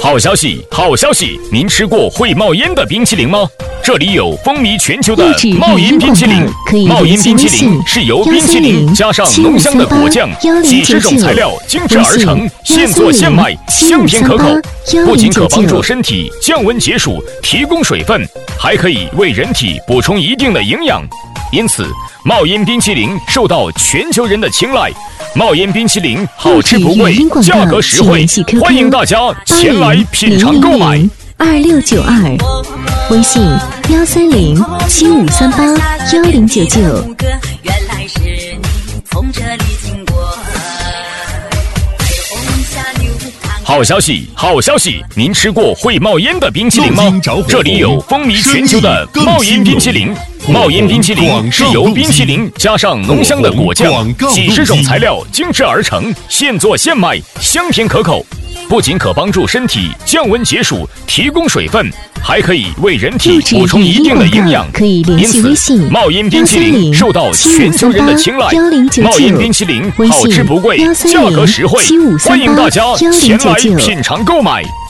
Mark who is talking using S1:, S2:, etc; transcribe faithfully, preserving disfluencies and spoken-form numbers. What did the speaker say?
S1: 好消息，好消息！您吃过会冒烟的冰淇淋吗？这里有风靡全球的冒烟冰淇淋。冒烟冰淇淋是由冰淇淋加上浓香的果酱，几十种材料精制而成，现做现卖，香甜可口。不仅可帮助身体降温解暑、提供水分，还可以为人体补充一定的营养。因此，冒烟冰淇淋受到全球人的青睐。冒烟冰淇淋好吃不贵，价格实惠，欢迎大家前来品尝购买。
S2: 二六九二，微信幺三零七五三八幺零九九。原来是你从这里经过。
S1: 好消息，好消息！您吃过会冒烟的冰淇淋吗？这里有风靡全球的冒烟冰淇淋。冒烟冰淇淋是由冰淇淋加上浓香的果酱，几十种材料精制而成，现做现卖，香甜可口。不仅可帮助身体降温解暑、提供水分，还可以为人体补充一定的营养。因此，冒烟冰淇淋受到全球人的青睐。冒烟冰淇淋好吃不贵，价格实惠，欢迎大家前来品尝购买。